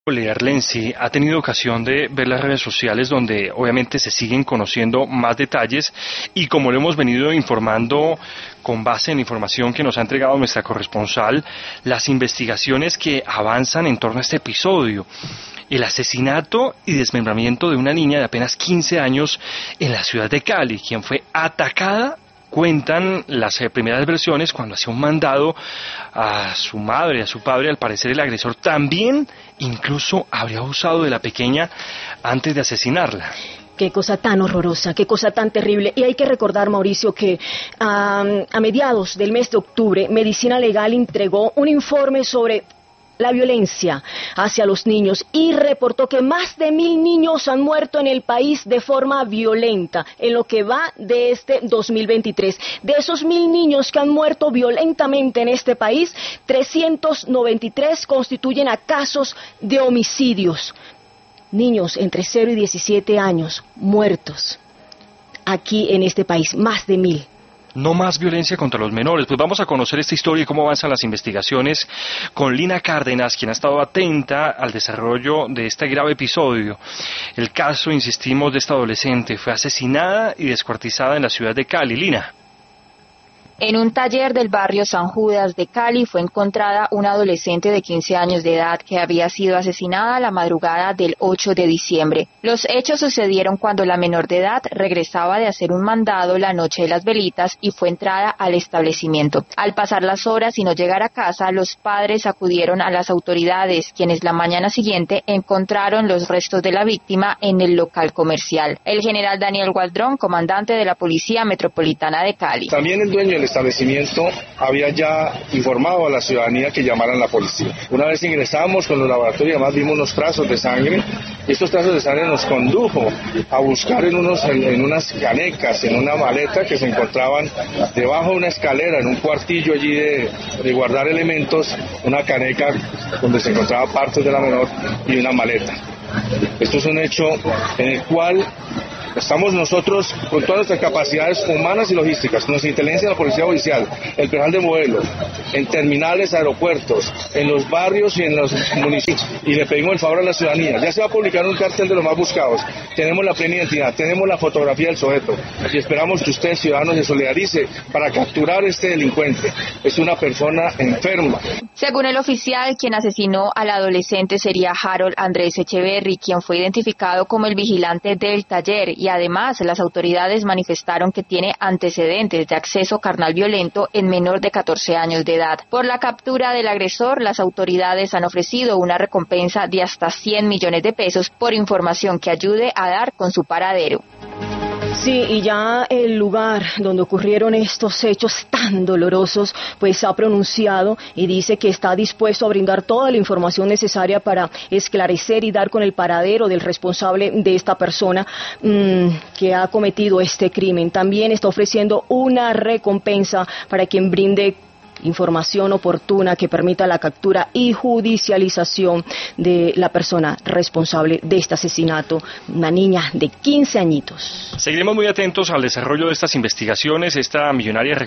Arlensi, ha tenido ocasión de ver las redes sociales donde obviamente se siguen conociendo más detalles y como lo hemos venido informando con base en información que nos ha entregado nuestra corresponsal, las investigaciones que avanzan en torno a este episodio. El asesinato y desmembramiento de una niña de apenas 15 años en la ciudad de Cali, quien fue atacada. Cuentan las primeras versiones cuando hacía un mandado a su madre, a su padre. Al parecer el agresor también incluso habría abusado de la pequeña antes de asesinarla. Qué cosa tan horrorosa, qué cosa tan terrible. Y hay que recordar, Mauricio, que a mediados del mes de octubre, Medicina Legal entregó un informe sobre la violencia hacia los niños y reportó que más de 1.000 niños han muerto en el país de forma violenta en lo que va de este 2023. De esos 1.000 niños que han muerto violentamente en este país, 393 constituyen a casos de homicidios. Niños entre 0 y 17 años muertos aquí en este país, más de 1.000. No más violencia contra los menores. Pues vamos a conocer esta historia y cómo avanzan las investigaciones con Lina Cárdenas, quien ha estado atenta al desarrollo de este grave episodio. El caso, insistimos, de esta adolescente fue asesinada y descuartizada en la ciudad de Cali. Lina. En un taller del barrio San Judas de Cali fue encontrada una adolescente de 15 años de edad que había sido asesinada la madrugada del 8 de diciembre. Los hechos sucedieron cuando la menor de edad regresaba de hacer un mandado la noche de las velitas y fue entrada al establecimiento. Al pasar las horas y no llegar a casa, los padres acudieron a las autoridades, quienes la mañana siguiente encontraron los restos de la víctima en el local comercial. El general Daniel Gualdrón, comandante de la Policía Metropolitana de Cali. También el dueño del establecimiento había ya informado a la ciudadanía que llamaran a la policía. Una vez ingresamos con los laboratorios y además vimos unos trazos de sangre, y estos trazos de sangre nos condujo a buscar en unas canecas, en una maleta que se encontraban debajo de una escalera, en un cuartillo allí de guardar elementos, una caneca donde se encontraban partes de la menor y una maleta. Esto es un hecho en el cual estamos nosotros con todas nuestras capacidades humanas y logísticas, con nuestra inteligencia de la Policía Judicial, el personal de vuelos, en terminales, aeropuertos, en los barrios y en los municipios. Y le pedimos el favor a la ciudadanía. Ya se va a publicar un cartel de los más buscados. Tenemos la plena identidad, tenemos la fotografía del sujeto. Y esperamos que usted, ciudadano, se solidarice para capturar a este delincuente. Es una persona enferma. Según el oficial, quien asesinó al adolescente sería Harold Andrés Echeverry, quien fue identificado como el vigilante del taller. Y además las autoridades manifestaron que tiene antecedentes de acceso carnal violento en menor de 14 años de edad. Por la captura del agresor, las autoridades han ofrecido una recompensa de hasta 100 millones de pesos por información que ayude a dar con su paradero. Sí, y ya el lugar donde ocurrieron estos hechos tan dolorosos, pues ha pronunciado y dice que está dispuesto a brindar toda la información necesaria para esclarecer y dar con el paradero del responsable de esta persona que ha cometido este crimen. También está ofreciendo una recompensa para quien brinde información oportuna que permita la captura y judicialización de la persona responsable de este asesinato, una niña de 15 añitos. Seguiremos muy atentos al desarrollo de estas investigaciones. Esta millonaria